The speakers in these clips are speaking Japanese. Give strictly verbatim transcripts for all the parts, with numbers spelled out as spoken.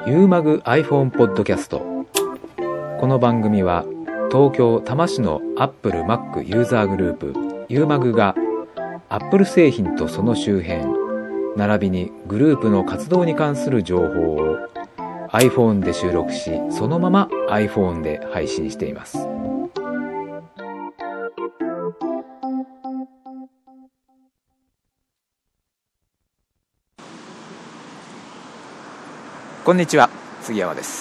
ユーマグ iPhone ポッドキャスト。この番組は東京多摩市の Apple Mac ユーザーグループ ユーマグ が Apple 製品とその周辺並びにグループの活動に関する情報を iPhone で収録し、そのまま iPhone で配信しています。こんにちは、杉山です。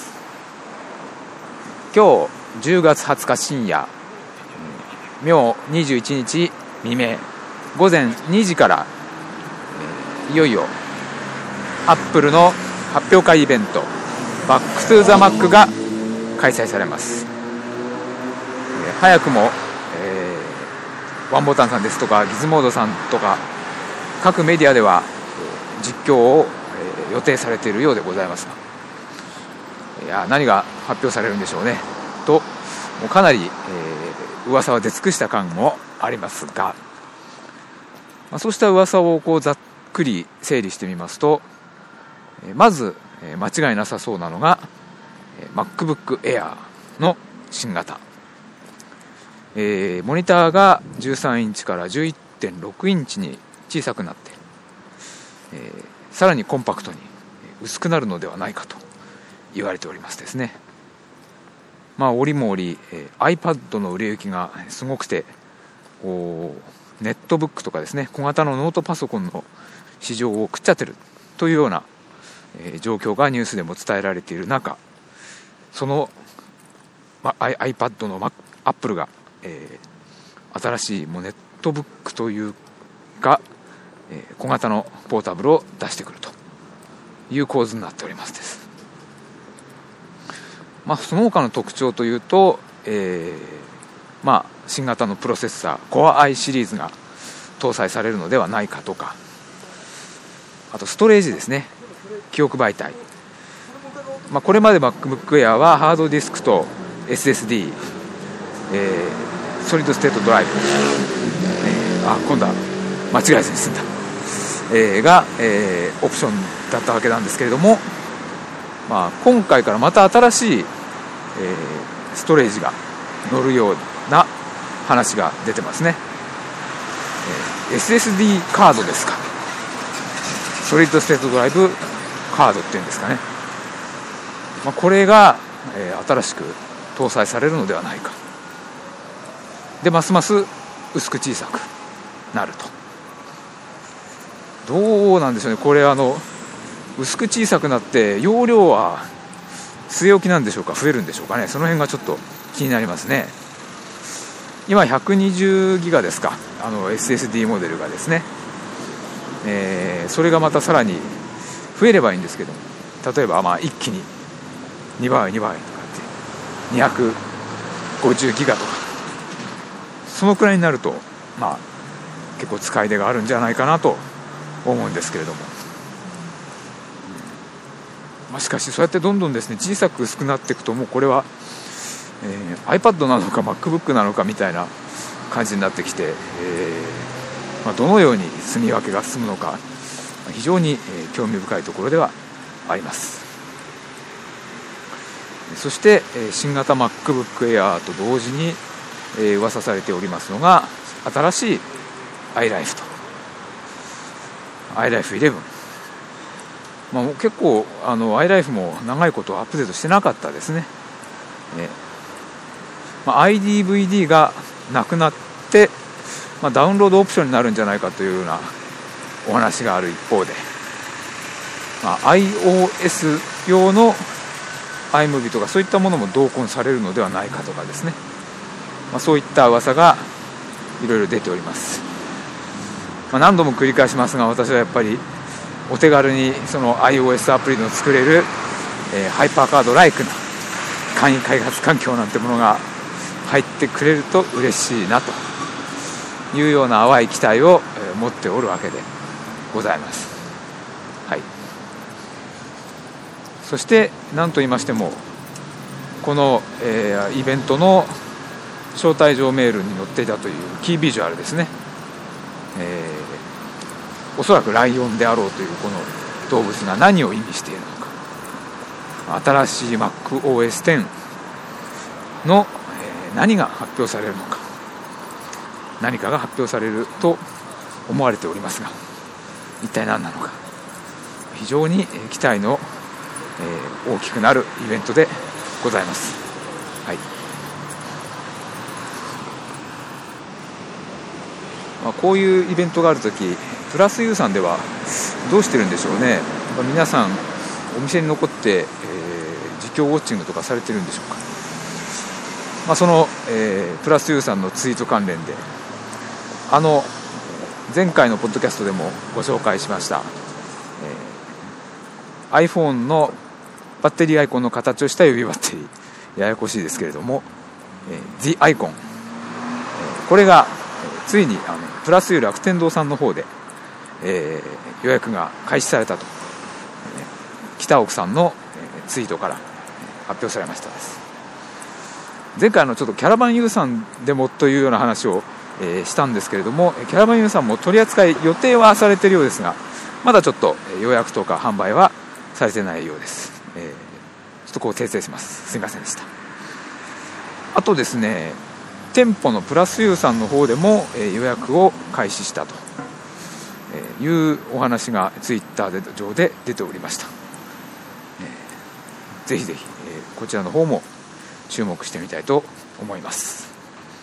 今日じゅうがつはつか深夜、明にじゅういちにち未明午前にじからいよいよアップルの発表会イベントバックトゥーザマックが開催されます。早くも、えー、ワンボタンさんですとかギズモードさんとか各メディアでは実況を予定されているようでございますが、いや何が発表されるんでしょうねと、もうかなり、えー、噂は出尽くした感もありますが、まあ、そうした噂をこうざっくり整理してみますと、えー、まず、えー、間違いなさそうなのが、えー、MacBook Air の新型、えー、モニターがじゅうさんインチから じゅういってんろくインチに小さくなって、えーさらにコンパクトに薄くなるのではないかと言われておりますですね。まあ折も折、えー、iPad の売れ行きがすごくて、ネットブックとかですね、小型のノートパソコンの市場を食っちゃってるというような、えー、状況がニュースでも伝えられている中、その、まあ、iPad の Apple が、えー、新しいもうネットブックというか小型のポータブルを出してくるという構図になっておりますです。まあ、その他の特徴というと、えーまあ、新型のプロセッサー Core i シリーズが搭載されるのではないかとか、あとストレージですね、記憶媒体、まあ、これまで MacBook Air はハードディスクと エスエスディー、えー、ソリッドステートドライブ、えー、あ今度は間違えずに済んだえー、が、えー、オプションだったわけなんですけれども、まあ、今回からまた新しい、えー、ストレージが乗るような話が出てますね、えー、エスエスディー カードですか、ソリッドステートドライブカードっていうんですかね、まあ、これが、えー、新しく搭載されるのではないかで、ますます薄く小さくなると。どうなんでしょうね、これあの薄く小さくなって容量は据え置きなんでしょうか、増えるんでしょうかね、その辺がちょっと気になりますね。今ひゃくにじゅうギガですか、あの エスエスディー モデルがですね、えー、それがまたさらに増えればいいんですけども、例えばまあ一気ににばいにばいとかってにひゃくごじゅうギガとか、そのくらいになるとまあ結構使い出があるんじゃないかなと思うんですけれども、まあ、しかしそうやってどんどんですね小さく薄くなっていくと、もうこれは、えー、iPad なのか MacBook なのかみたいな感じになってきて、えーまあ、どのように住み分けが進むのか非常に、えー、興味深いところではあります。そして、えー、新型 MacBook Air と同時に、えー、噂されておりますのが新しい iLife とiLife イレブン、まあ、結構あの iLife も長いことアップデートしてなかったですね。えまあ、アイディーブイディー がなくなって、まあ、ダウンロードオプションになるんじゃないかというようなお話がある一方で、まあ、iOS 用の iMovie とかそういったものも同梱されるのではないかとかですね、まあ、そういった噂がいろいろ出ております。まあ、何度も繰り返しますが、私はやっぱりお手軽にその iOS アプリの作れる、えー、ハイパーカードライクな簡易開発環境なんてものが入ってくれると嬉しいなというような淡い期待を、えー、持っておるわけでございます。はい、そして何と言いましてもこの、えー、イベントの招待状メールに載っていたというキービジュアルですね、えー、おそらくライオンであろうというこの動物が何を意味しているのか、 新しい MacOS テンの、えー、何が発表されるのか、何かが発表されると思われておりますが、一体何なのか、非常に期待の、えー、大きくなるイベントでございます。はい。まあ、こういうイベントがあるとき、プラスユーさんではどうしてるんでしょうね。皆さんお店に残って、えー、実況ウォッチングとかされてるんでしょうか。まあ、その、えー、プラスユーさんのツイート関連で、あの前回のポッドキャストでもご紹介しました、えー、iPhone のバッテリーアイコンの形をした指バッテリー、ややこしいですけれども、えー、The Icon、えー、これがついにあのプラスユー楽天堂さんの方で、えー、予約が開始されたと、えー、北奥さんの、えー、ツイートから発表されましたです。前回のちょっとキャラバンユーさんでもというような話を、えー、したんですけれども、キャラバンユーさんも取り扱い予定はされているようですが、まだちょっと予約とか販売はされてないようです。えー、ちょっとこう訂正します。すみませんでした。あとですね、店舗のプラスユーさんの方でも、えー、予約を開始したというお話がツイッター上で出ておりました。えー、ぜひぜひ、えー、こちらの方も注目してみたいと思います。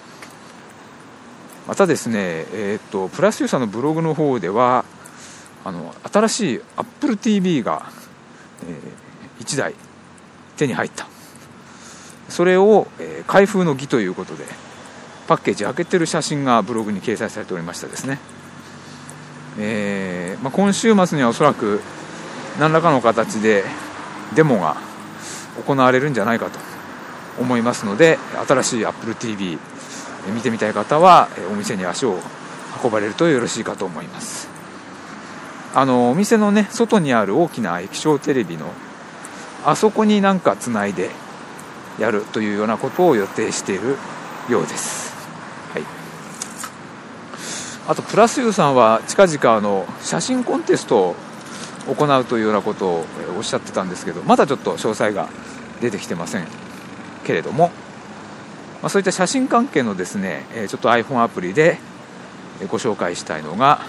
またですね、えー、とプラスユーさんのブログの方では、あの新しい Apple ティーブイ が、えー、いちだい手に入った。それを、えー、開封の儀ということでパッケージ開けてる写真がブログに掲載されておりましたですね。えーまあ、今週末にはおそらく何らかの形でデモが行われるんじゃないかと思いますので、新しい Apple ティーブイ 見てみたい方はお店に足を運ばれるとよろしいかと思います。あのお店のね、外にある大きな液晶テレビのあそこになんかつないでやるというようなことを予定しているようです。はい。あとプラスユーさんは近々あの写真コンテストを行うというようなことをおっしゃってたんですけど、まだちょっと詳細が出てきてませんけれども、まあ、そういった写真関係のですね、ちょっと iPhone アプリでご紹介したいのが、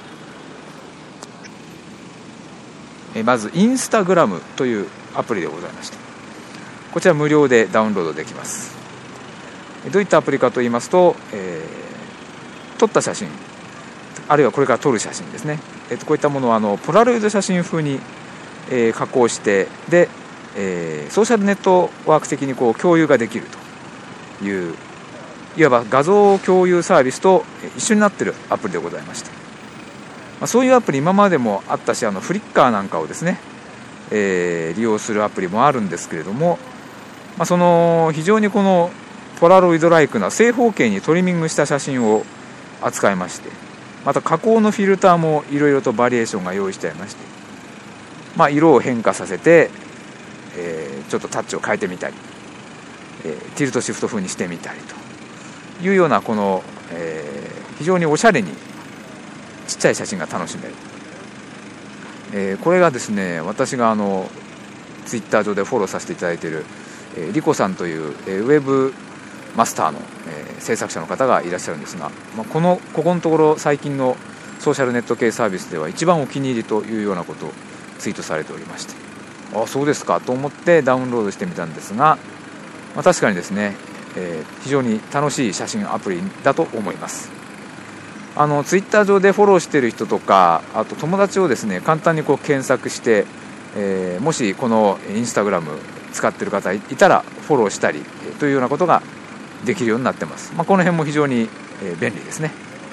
まずインスタグラムというアプリでございまして、こちら無料でダウンロードできます。どういったアプリかといいますと、えー、撮った写真、あるいはこれから撮る写真ですね、えー、とこういったものをあのポラロイド写真風に、えー、加工して、で、えー、ソーシャルネットワーク的にこう共有ができるという、いわば画像共有サービスと一緒になっているアプリでございまして、まあ、そういうアプリ今までもあったし、あのフリッカーなんかをですね、えー、利用するアプリもあるんですけれども、まあ、その非常にこのポラロイドライクな正方形にトリミングした写真を扱いまして、また加工のフィルターもいろいろとバリエーションが用意してありまして、まあ、色を変化させて、えー、ちょっとタッチを変えてみたり、えー、ティルトシフト風にしてみたりというようなこの、えー、非常におしゃれにちっちゃい写真が楽しめる、えー、これがですね、私があのツイッター上でフォローさせていただいている、えー、リコさんという、えー、ウェブマスターの、えー、制作者の方がいらっしゃるんですが、まあ、このここのところ最近のソーシャルネット系サービスでは一番お気に入りというようなことをツイートされておりまして、あ、そうですかと思ってダウンロードしてみたんですが、まあ、確かにですね、えー、非常に楽しい写真アプリだと思います。あのツイッター上でフォローしている人とか、あと友達をですね簡単にこう検索して、えー、もしこのインスタグラム使っている方いたらフォローしたりというようなことができるようになってます。まあ、この辺も非常に便利ですね。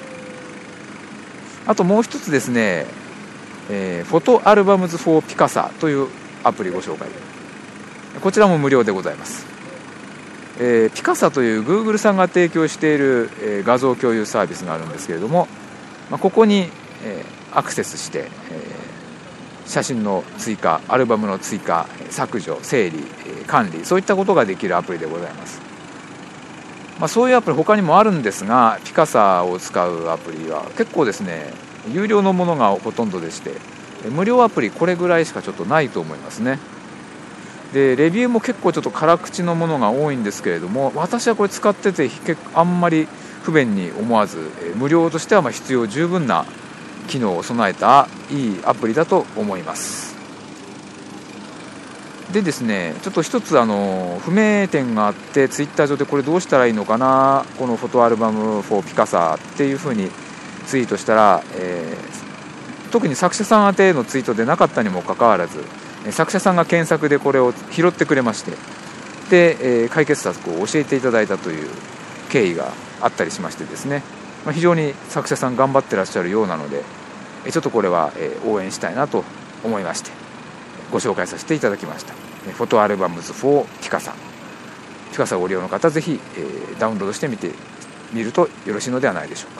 あともう一つですね、えー、フォトアルバムズ for ピカサというアプリご紹介、こちらも無料でございます。えー、ピカサという Google さんが提供している、えー、画像共有サービスがあるんですけれども、まあ、ここに、えー、アクセスして、えー、写真の追加、アルバムの追加、削除、整理、管理、そういったことができるアプリでございます。まあ、そういうアプリ他にもあるんですが、ピカサを使うアプリは結構ですね有料のものがほとんどでして、無料アプリこれぐらいしかちょっとないと思いますね。 でレビューも結構ちょっと辛口のものが多いんですけれども、私はこれ使ってて結構あんまり不便に思わず、無料としてはまあ必要十分な機能を備えたいいアプリだと思います。でですね、ちょっと一つあの不明点があって、ツイッター上でこれどうしたらいいのかな、このフォトアルバムフォーピカサっていう風にツイートしたら、えー、特に作者さん宛てのツイートでなかったにもかかわらず、作者さんが検索でこれを拾ってくれまして、で、えー、解決策を教えていただいたという経緯があったりしましてですね、まあ、非常に作者さん頑張ってらっしゃるようなので、ちょっとこれは応援したいなと思いましてご紹介させていただきました。フォトアルバムズフォーピカサピカサをご利用の方、ぜひ、えー、ダウンロードしてみてみるとよろしいのではないでしょうか。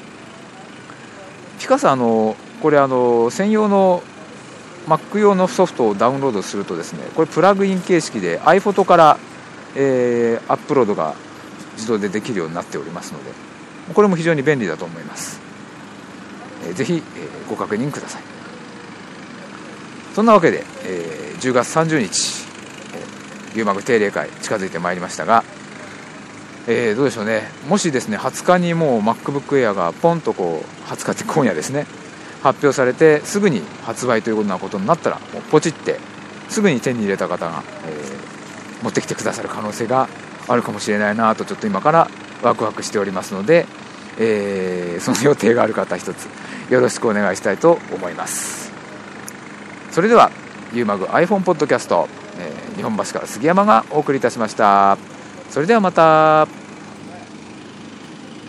ピカサのこれあの専用の Mac 用のソフトをダウンロードするとですね、これプラグイン形式で iPhoto から、えー、アップロードが自動でできるようになっておりますので、これも非常に便利だと思います。えー、ぜひ、えー、ご確認ください。そんなわけで、えー、じゅうがつさんじゅうにち、えー、ユーマグ定例会近づいてまいりましたが、えー、どうでしょうね。もしですねはつかにもう MacBook Air がポンとこうはつかって今夜ですね発表されてすぐに発売ということになったら、もうポチってすぐに手に入れた方が、えー、持ってきてくださる可能性があるかもしれないなと、ちょっと今からワクワクしておりますので、えー、その予定がある方一つよろしくお願いしたいと思います。それではユーマグ iPhone ポッドキャスト、えー、日本橋から杉山がお送りいたしました。それではまた。